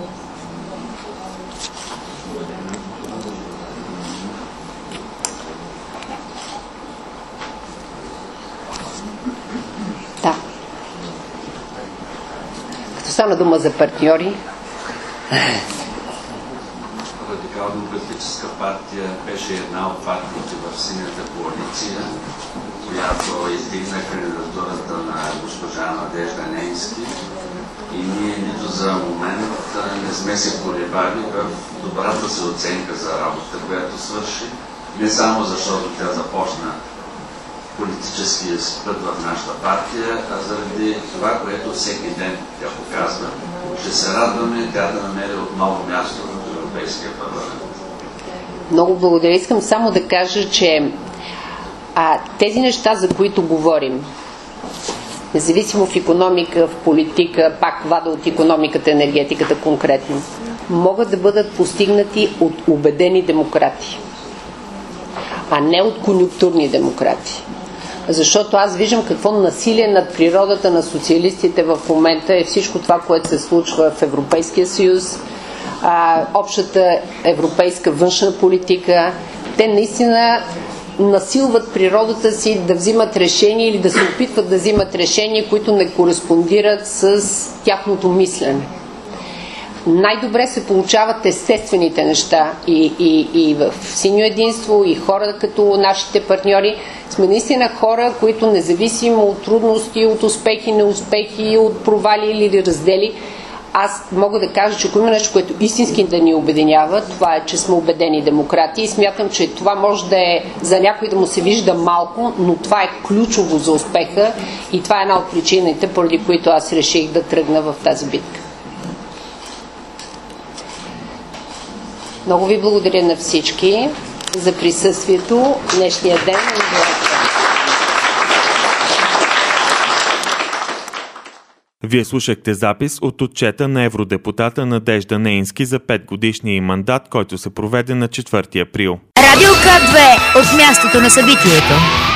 Да. Като стана дума за партньори, Радикално-демократическа партия беше една от партиите в синята коалиция, която издигна кандидатурата на госпожа Надежда Нейнски, и ние нито за момент не сме се колебали в добрата си оценка за работа, която свърши, не само защото тя започна политическия си път в нашата партия, а заради това, което всеки ден тя показва. Ще се радваме тя да намери отново място в Европейския парламент. Много благодаря. Искам само да кажа, че тези неща, за които говорим, независимо в икономика, в политика, пак вада от икономиката, енергетиката конкретно, могат да бъдат постигнати от убедени демократи, а не от конюнктурни демократи. Защото аз виждам какво насилие над природата на социалистите в момента е всичко това, което се случва в Европейския съюз, общата европейска външна политика. Те наистина насилват природата си да взимат решения или да се опитват да взимат решения, които не кореспондират с тяхното мислене. Най-добре се получават естествените неща и в Синьо единство, и хора като нашите партньори. Сме наистина хора, които независимо от трудности, от успехи, неуспехи, от провали или раздели, аз мога да кажа, че ако има нещо, което истински да ни обединява, това е, че сме убедени демократи, и смятам, че това може да е за някой да му се вижда малко, но това е ключово за успеха и това е една от причините, поради които аз реших да тръгна в тази битка. Много ви благодаря на всички за присъствието днешния ден. Вие слушахте запис от отчета на евродепутата Надежда Нейнски за 5-годишния ѝ мандат, който се проведе на 4 април. Радио К2 от мястото на събитието.